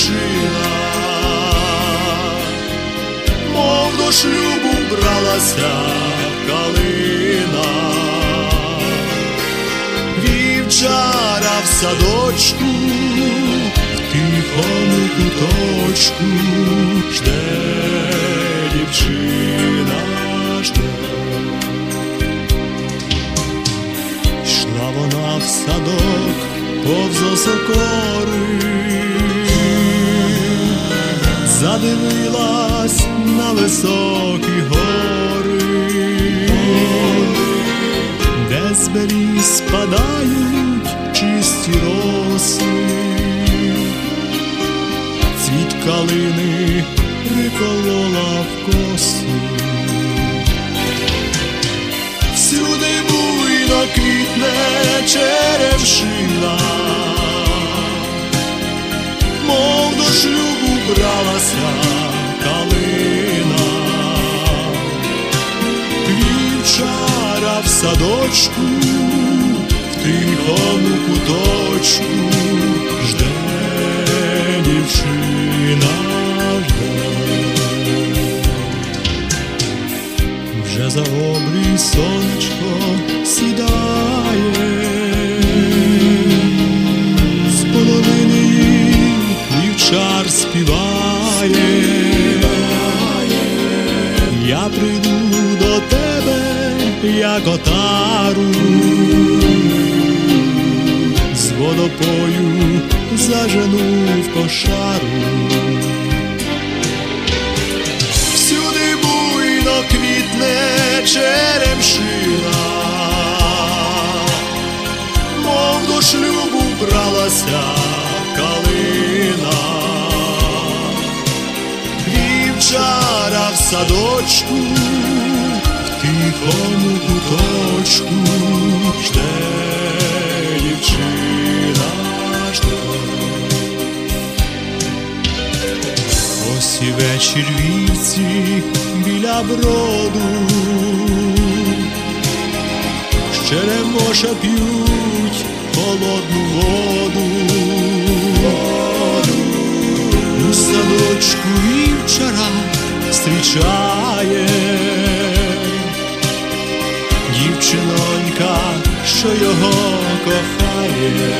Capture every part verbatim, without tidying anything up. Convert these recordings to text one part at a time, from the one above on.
черемшина, мов до шлюбу бралася калина. Вівчара в садочку, в тихому куточку жде дівчина, жде. Йшла вона в садок повз осокори, задивилась на високі гори, де з беріз спадають чисті роси, цвіт калини приколола в коси. Всюди буйно квітне черемшина, мов до шлюбу бралася калина. Вівчара в садочку, в тихому куточку жде дівчина, жде. Вже за обрій сонечко сідає, з половини її вівчар співає. Я прийду до тебе, як отару, з водопою зажену в кошару. Всюди буйно квітне черемшина, мов до шлюбу бралася калина. Вівчара в садочку, в тихому куточку жде дівчина, жде. Ось і вечір вівці біля броду, з черемоша п'ють холодну воду. У садочку вівчара зустрічає дівчинонька, що його кохає.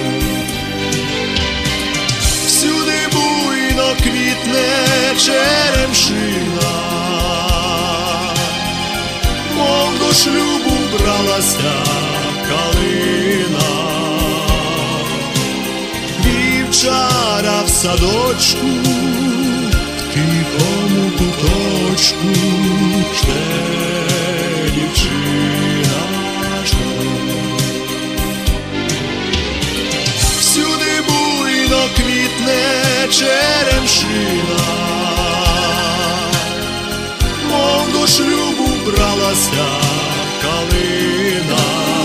Всюди буйно квітне черемшина, мов до шлюбу бралася калина. Вівчара в садочку, в тихому куточку жде дівчина, жде. Всюди буйно квітне черемшина, мов до шлюбу бралася калина.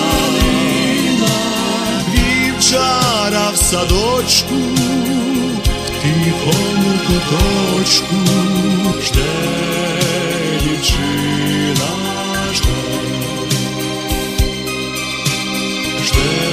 Вівчара в садочку, в тихому куточку жде дівчина, жде, жде.